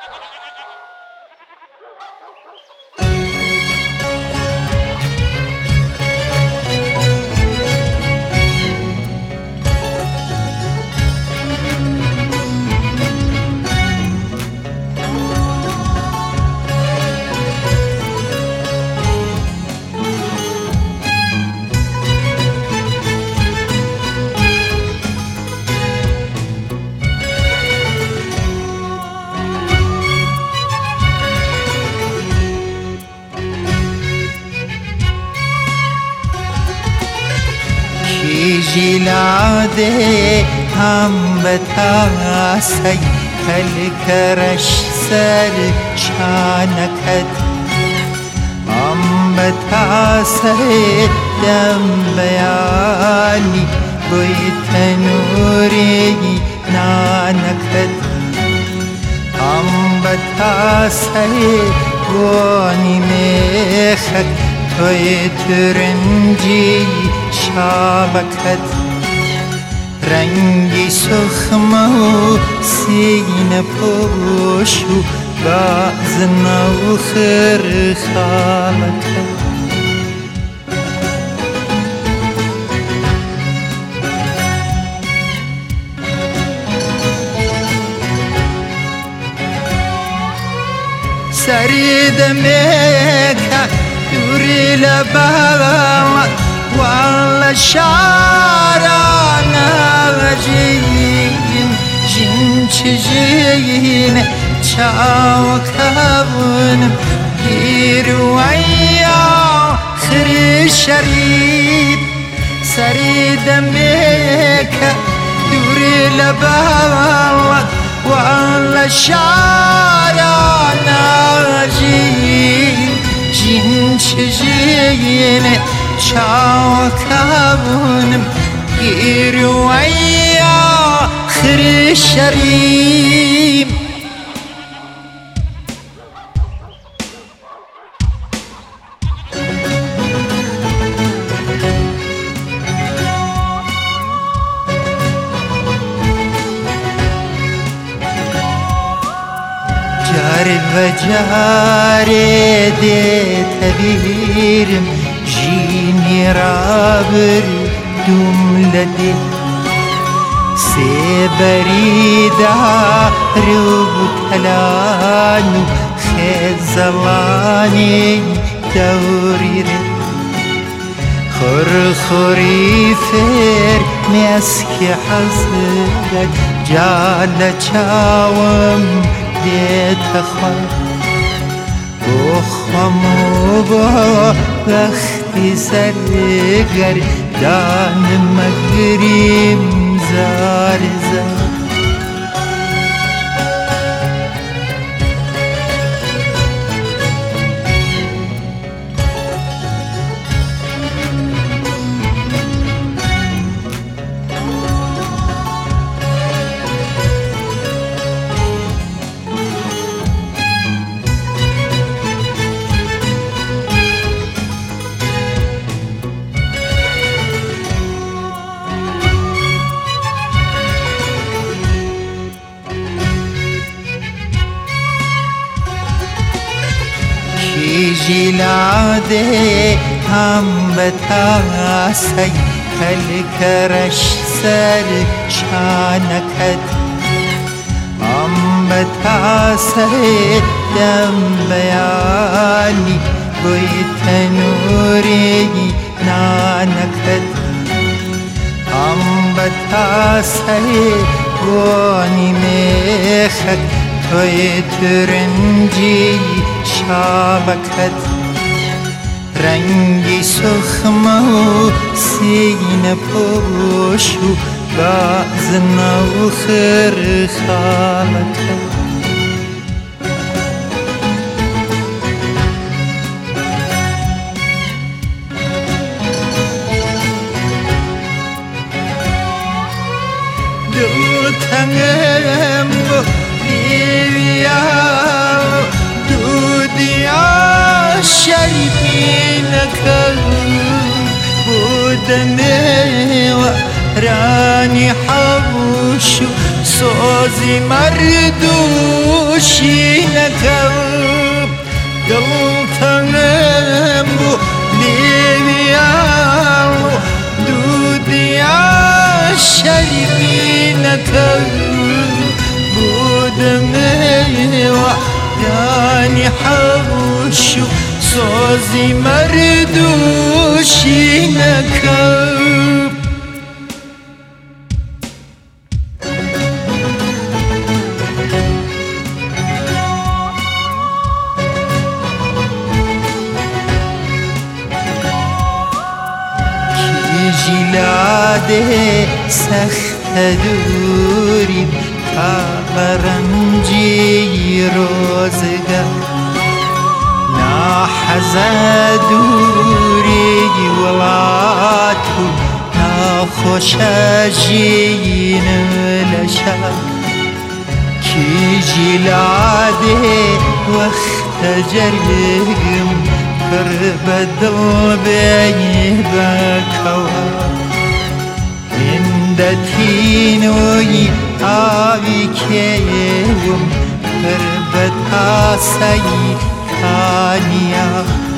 جلاده هم بتاسی هل کرش سر چانکت هم بتاسی دم بیانی بوی تنوری نانکت هم بتاسی گونی میخک توی ترنجی شابکت رنگی سخمه و سینه پوشو بازنه و خرخالکت سرید میکه دوری لباوت والله شارانا جین جین چجین چاوکابونم گیر ویا خری شرید سرید میکه دوری لباوت والله شارانا جین جین چجین چاوکابونم گیر ویا خری شریم جار و جار ده تبیرم جینی رابر دوملدی سی بریده رو تلانو خزلانی دوریره خورخوری فر مسکی حزد جال چاوم دیت خواه بخمو با وقتی سرگر دان مگریم زار زار جلاده هم بتاسی هل کرش سر چانکت هم بتاسی دم بیانی بوی تنوری نانکت هم بتاسی گونی میخک توی ترنجی شابکت رنگی سخمه و سینه پوشو بازنه و خرخالکت دو تنگم دیویا دودیا شریفی نکل بودنه و رانی حوشو سوزی مردو نکم دڵتەنم بۆ لێویان و دوودیا شەریفی نەکەم بۆ دەمێوە دانی حەوش و سۆزی مەردووشی نەکەم جیلاده سخت دوریم تا برنجی روزگار ناحزه دوری ولات و ناخوشجین لشب کی جیلاده وقت جرگم پر بدل بی بکوا اندتینوی آبی کیم پر بداسی کانیا